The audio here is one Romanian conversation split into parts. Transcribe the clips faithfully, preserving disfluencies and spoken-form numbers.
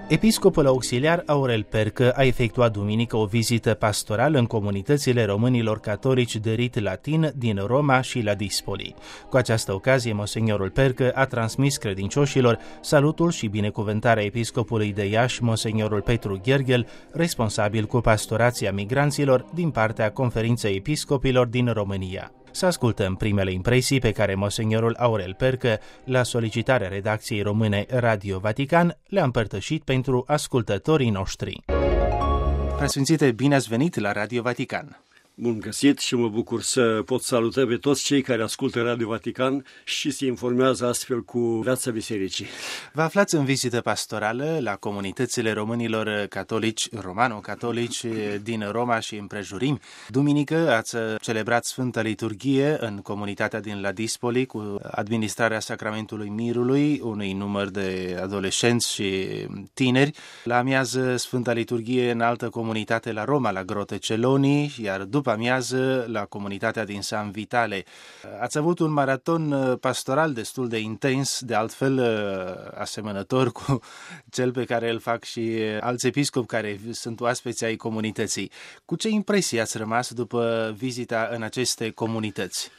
Episcopul auxiliar Aurel Percă a efectuat duminică o vizită pastorală în comunitățile românilor catolici de rit latin din Roma și la Dispoli. Cu această ocazie, monsignorul Percă a transmis credincioșilor salutul și binecuvântarea episcopului de Iași, monsignorul Petru Gherghel, responsabil cu pastorația migranților din partea Conferinței Episcopilor din România. Să ascultăm primele impresii pe care monsignorul Aurel Percă, la solicitarea redacției române Radio Vatican, le-a împărtășit pentru ascultătorii noștri. Preasfințite, bine ați venit la Radio Vatican! Bun găsit și mă bucur să pot saluta pe toți cei care ascultă Radio Vatican și se informează astfel cu viața bisericii. Vă aflați în vizită pastorală la comunitățile românilor catolici, romano-catolici din Roma și împrejurimi. Duminică ați celebrat Sfânta Liturghie în comunitatea din La Dispoli cu administrarea Sacramentului Mirului, unui număr de adolescenți și tineri. La amiază Sfânta Liturghie în altă comunitate la Roma, la Grote Celoni, iar după amiază la comunitatea din San Vitale. Ați avut un maraton pastoral destul de intens, de altfel asemănător cu cel pe care îl fac și alți episcopi care sunt oaspeți ai comunității. Cu ce impresii ați rămas după vizita în aceste comunități?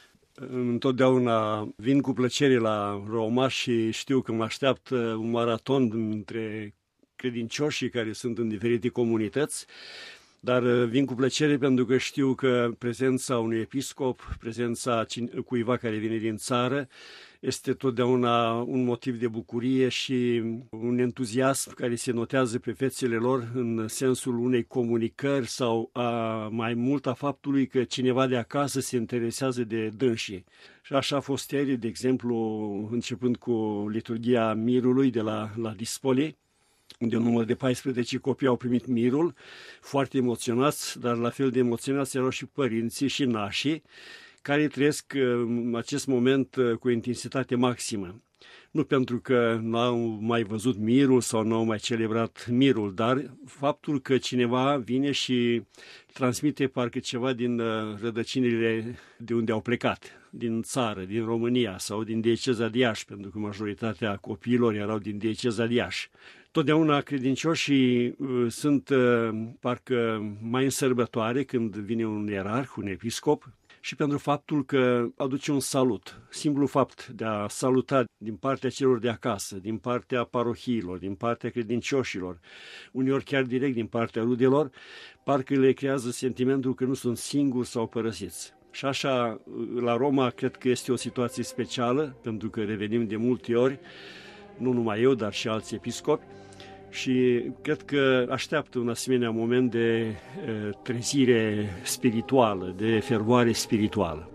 Întotdeauna vin cu plăcere la Roma și știu că mă așteaptă un maraton între credincioșii care sunt în diferite comunități. Dar vin cu plăcere pentru că știu că prezența unui episcop, prezența cuiva care vine din țară, este totdeauna un motiv de bucurie și un entuziasm care se notează pe fețele lor în sensul unei comunicări sau a, mai mult a faptului că cineva de acasă se interesează de dânsii. Și așa a fost ieri, de exemplu, începând cu liturghia Mirului de la, la Dispoli, unde un număr de paisprezece copii au primit mirul, foarte emoționați, dar la fel de emoționați erau și părinții și nașii, care trăiesc acest moment cu intensitate maximă. Nu pentru că n-au mai văzut mirul sau n-au mai celebrat mirul, dar faptul că cineva vine și transmite parcă ceva din rădăcinile de unde au plecat, din țară, din România sau din dieceza de Iași, pentru că majoritatea copiilor erau din dieceza de Iași. Totdeauna credincioșii uh, sunt uh, parcă mai în sărbătoare când vine un ierarh, un episcop, și pentru faptul că aduce un salut. Simplul fapt de a saluta din partea celor de acasă, din partea parohiilor, din partea credincioșilor, uneori chiar direct din partea rudelor, parcă le creează sentimentul că nu sunt singuri sau părăsiți. Și așa, la Roma, cred că este o situație specială, pentru că revenim de multe ori, nu numai eu, dar și alți episcopi, și cred că așteaptă un asemenea moment de e, trezire spirituală, de fervoare spirituală.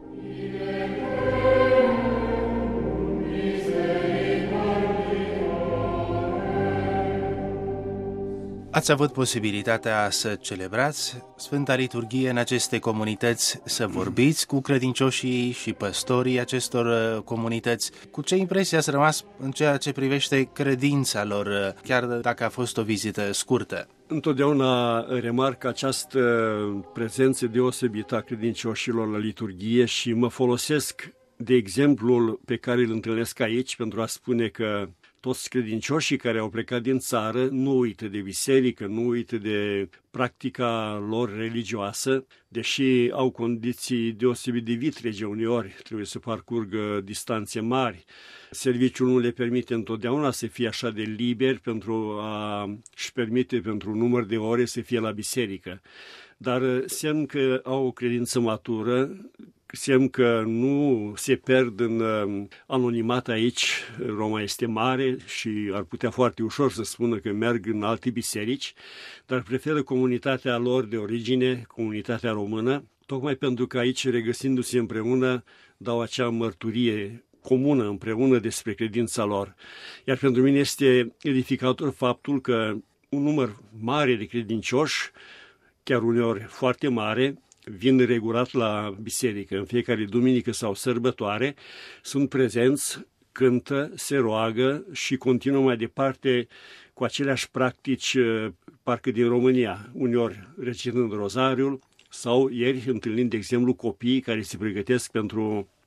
Ați avut posibilitatea să celebrați Sfânta Liturghie în aceste comunități, să vorbiți cu credincioșii și păstorii acestor comunități. Cu ce impresii ați rămas în ceea ce privește credința lor, chiar dacă a fost o vizită scurtă? Întotdeauna remarc această prezență deosebită a credincioșilor la liturghie și mă folosesc de exemplul pe care îl întâlnesc aici pentru a spune că toți credincioșii care au plecat din țară nu uită de biserică, nu uită de practica lor religioasă, deși au condiții deosebit de vitrege uneori, trebuie să parcurgă distanțe mari. Serviciul nu le permite întotdeauna să fie așa de liberi pentru a-și permite pentru un număr de ore să fie la biserică. Dar semn că au o credință matură, semn că nu se pierd în anonimat aici. Roma este mare și ar putea foarte ușor să spună că merg în alte biserici, dar preferă comunitatea lor de origine, comunitatea română, tocmai pentru că aici, regăsindu-se împreună, dau acea mărturie comună împreună despre credința lor. Iar pentru mine este edificator faptul că un număr mare de credincioși, chiar uneori foarte mare, vin regulat la biserică în fiecare duminică sau sărbătoare, sunt prezenți, cântă, se roagă și continuă mai departe cu aceleași practici, parcă din România, uneori recitând rozariul sau ieri întâlnind, de exemplu, copiii care se pregătesc pentru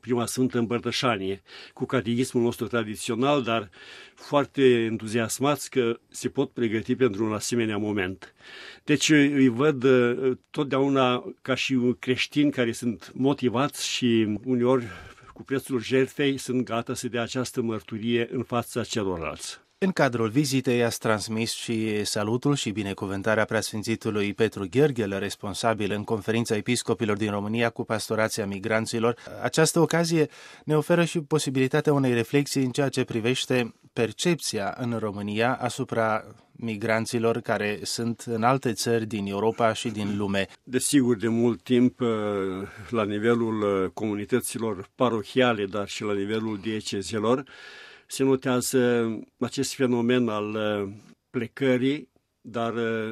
prima Sfântă Împărtășanie, cu catechismul nostru tradițional, dar foarte entuziasmați că se pot pregăti pentru un asemenea moment. Deci îi văd totdeauna ca și creștini care sunt motivați și uneori cu prețul jertfei sunt gata să dea această mărturie în fața celorlalți. În cadrul vizitei ați transmis și salutul și binecuvântarea preasfințitului Petru Gheorghel, responsabil în Conferința Episcopilor din România cu pastorația migranților. Această ocazie ne oferă și posibilitatea unei reflexii în ceea ce privește percepția în România asupra migranților care sunt în alte țări din Europa și din lume. Desigur, de mult timp, la nivelul comunităților parohiale, dar și la nivelul diecezelor, se notează acest fenomen al plecării, dar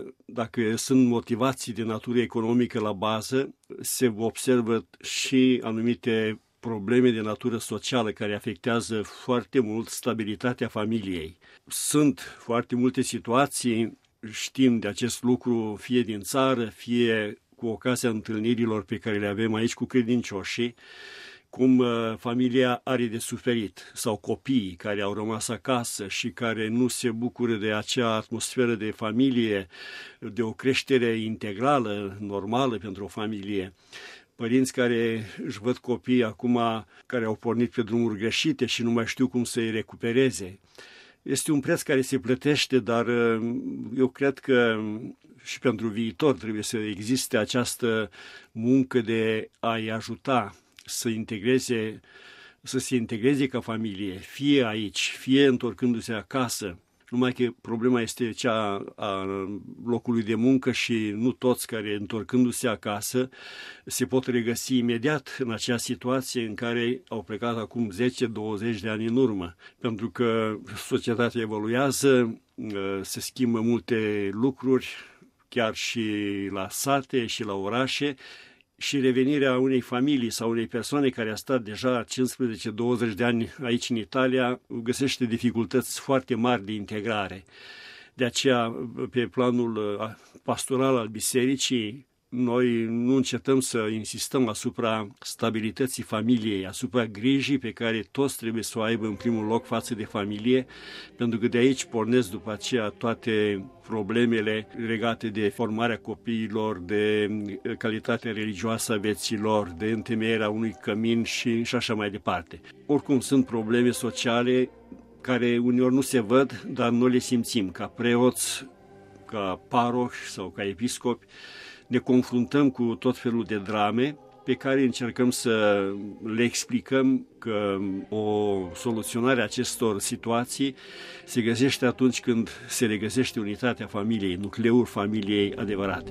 dacă sunt motivații de natură economică la bază, se observă și anumite probleme de natură socială care afectează foarte mult stabilitatea familiei. Sunt foarte multe situații, știm de acest lucru, fie din țară, fie cu ocazia întâlnirilor pe care le avem aici cu credincioșii, cum familia are de suferit, sau copiii care au rămas acasă și care nu se bucură de acea atmosferă de familie, de o creștere integrală, normală pentru o familie. Părinți care își văd copiii acum care au pornit pe drumuri greșite și nu mai știu cum să-i recupereze. Este un preț care se plătește, dar eu cred că și pentru viitor trebuie să existe această muncă de a-i ajuta să integreze, să se integreze ca familie, fie aici, fie întorcându-se acasă. Numai că problema este cea a locului de muncă și nu toți care, întorcându-se acasă, se pot regăsi imediat în acea situație în care au plecat acum zece douăzeci de ani în urmă. Pentru că societatea evoluează, se schimbă multe lucruri, chiar și la sate și la orașe, și revenirea unei familii sau unei persoane care a stat deja cincisprezece douăzeci de ani aici în Italia găsește dificultăți foarte mari de integrare. De aceea, pe planul pastoral al bisericii, noi nu încetăm să insistăm asupra stabilității familiei, asupra grijii pe care toți trebuie să o aibă în primul loc față de familie, pentru că de aici pornesc după aceea toate problemele legate de formarea copiilor, de calitatea religioasă a vieților, de întemeierea unui cămin și, și așa mai departe. Oricum sunt probleme sociale care uneori nu se văd, dar noi le simțim ca preoți, ca parohi sau ca episcopi. Ne confruntăm cu tot felul de drame pe care încercăm să le explicăm că o soluționare a acestor situații se găsește atunci când se regăsește unitatea familiei, nucleul familiei adevărate.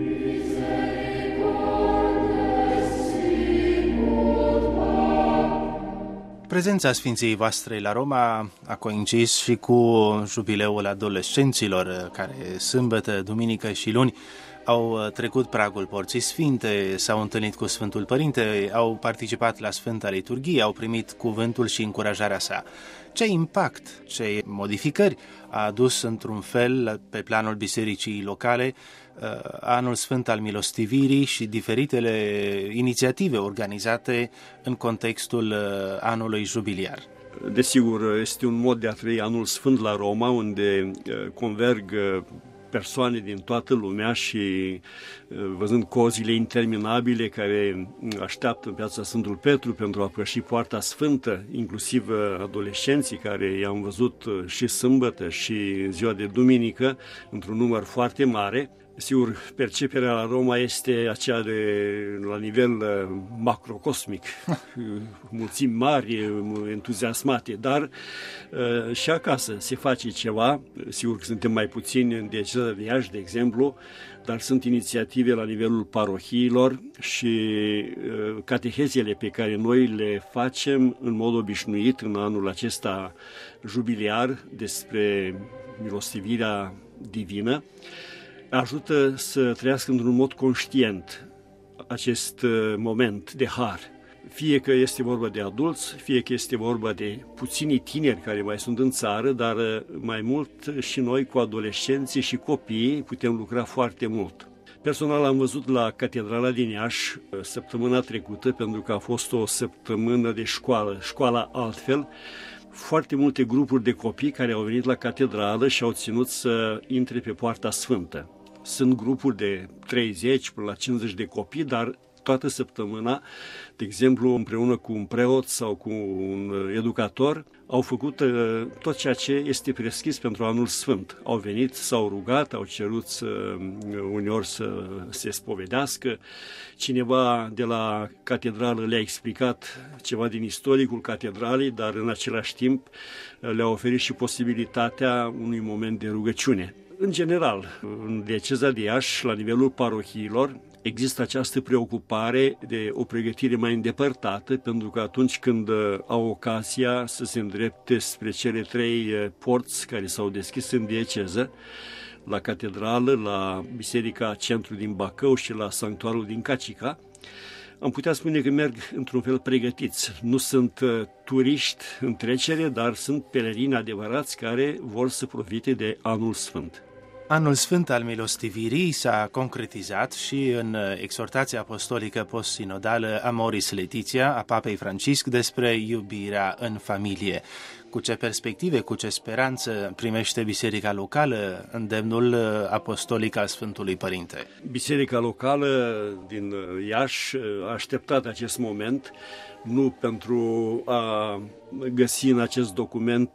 Prezența Sfinției voastre la Roma a coincis și cu jubileul adolescenților care sâmbătă, duminică și luni au trecut pragul Porții Sfinte, s-au întâlnit cu Sfântul Părinte, au participat la Sfânta Liturghie, au primit cuvântul și încurajarea sa. Ce impact, ce modificări a adus într-un fel pe planul bisericii locale anul Sfânt al Milostivirii și diferitele inițiative organizate în contextul anului jubiliar? Desigur, este un mod de a trăi anul Sfânt la Roma, unde converg persoane din toată lumea și văzând cozile interminabile care așteaptă în piața Sfântul Petru pentru a păși poarta sfântă, inclusiv adolescenții care i-am văzut și sâmbătă și ziua de duminică, într-un număr foarte mare. Sigur, perceperea la Roma este aceea de la nivel macrocosmic, mulțimi mari, entuziasmate, dar uh, și acasă se face ceva. Sigur că suntem mai puțini în dieceza de Iași, de exemplu, dar sunt inițiative la nivelul parohiilor și uh, catehezele pe care noi le facem în mod obișnuit în anul acesta jubiliar despre milostivirea divină, ajută să trăiască într-un mod conștient acest moment de har. Fie că este vorba de adulți, fie că este vorba de puțini tineri care mai sunt în țară, dar mai mult și noi cu adolescenții și copiii putem lucra foarte mult. Personal am văzut la Catedrala din Iași săptămâna trecută, pentru că a fost o săptămână de școală, școala altfel, foarte multe grupuri de copii care au venit la catedrală și au ținut să intre pe Poarta Sfântă. Sunt grupuri de treizeci până la cincizeci de copii, dar toată săptămâna, de exemplu, împreună cu un preot sau cu un educator, au făcut uh, tot ceea ce este prescris pentru Anul Sfânt. Au venit, s-au rugat, au cerut să, uneori să se spovedească. Cineva de la catedrală le-a explicat ceva din istoricul catedralei, dar în același timp le-a oferit și posibilitatea unui moment de rugăciune. În general, în dieceza de Iași, la nivelul parohiilor, există această preocupare de o pregătire mai îndepărtată, pentru că atunci când au ocazia să se îndrepte spre cele trei porți care s-au deschis în dieceză, la catedrală, la Biserica Centru din Bacău și la Sanctuarul din Cacica, am putea spune că merg într-un fel pregătiți. Nu sunt turiști în trecere, dar sunt pelerini adevărați care vor să profite de Anul Sfânt. Anul Sfânt al Milostivirii s-a concretizat și în exhortația apostolică post-sinodală Amoris Laetitia a Papei Francisc despre iubirea în familie. Cu ce perspective, cu ce speranță primește biserica locală îndemnul apostolic al Sfântului Părinte? Biserica locală din Iași a așteptat acest moment, nu pentru a găsi în acest document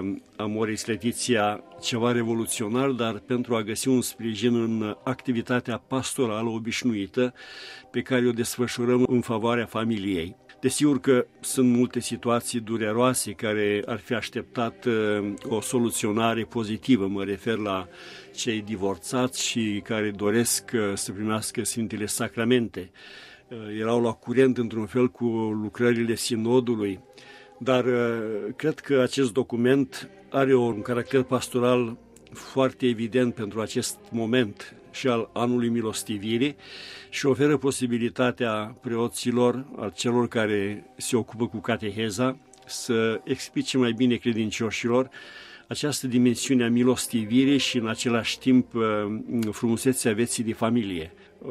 Amoris Laetitia ceva revoluționar, dar pentru a găsi un sprijin în activitatea pastorală obișnuită pe care o desfășurăm în favoarea familiei. Desigur că sunt multe situații dureroase care ar fi așteptat o soluționare pozitivă. Mă refer la cei divorțați și care doresc să primească Sfintele Sacramente. Erau la curent într-un fel cu lucrările sinodului, dar cred că acest document are un caracter pastoral foarte evident pentru acest moment și al anului milostivirii și oferă posibilitatea preoților, al celor care se ocupă cu cateheza, să explice mai bine credincioșilor această dimensiune a milostivirii și în același timp frumusețea vieții de familie.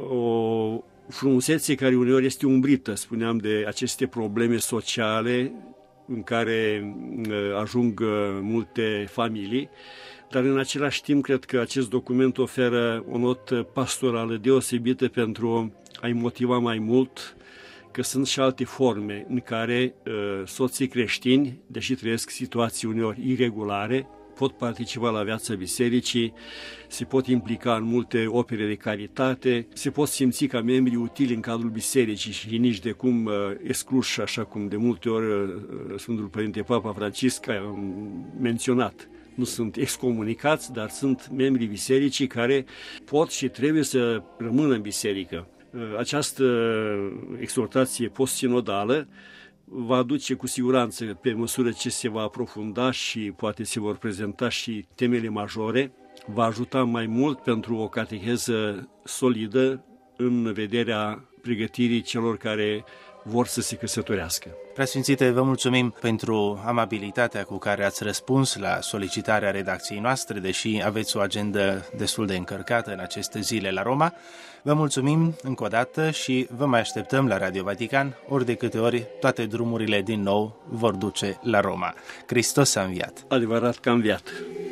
O frumusețe care uneori este umbrită, spuneam, de aceste probleme sociale în care ajung multe familii, dar în același timp cred că acest document oferă o notă pastorală deosebită pentru a-i motiva mai mult că sunt și alte forme în care uh, soții creștini, deși trăiesc situații uneori iregulare, pot participa la viața bisericii, se pot implica în multe opere de caritate, se pot simți ca membri utili în cadrul bisericii și nici de cum uh, excluși, așa cum de multe ori uh, Sfântul Părinte Papa Francisc a menționat. Nu sunt excomunicați, dar sunt membrii bisericii care pot și trebuie să rămână în biserică. Această exhortație post-sinodală va aduce cu siguranță, pe măsură ce se va aprofunda și poate se vor prezenta și temele majore, va ajuta mai mult pentru o cateheză solidă în vederea pregătirii celor care vor să se căsătorească. Preasfințite, vă mulțumim pentru amabilitatea cu care ați răspuns la solicitarea redacției noastre, deși aveți o agendă destul de încărcată în aceste zile la Roma. Vă mulțumim încă o dată și vă mai așteptăm la Radio Vatican, ori de câte ori toate drumurile din nou vor duce la Roma. Hristos a înviat! Adevărat că a înviat!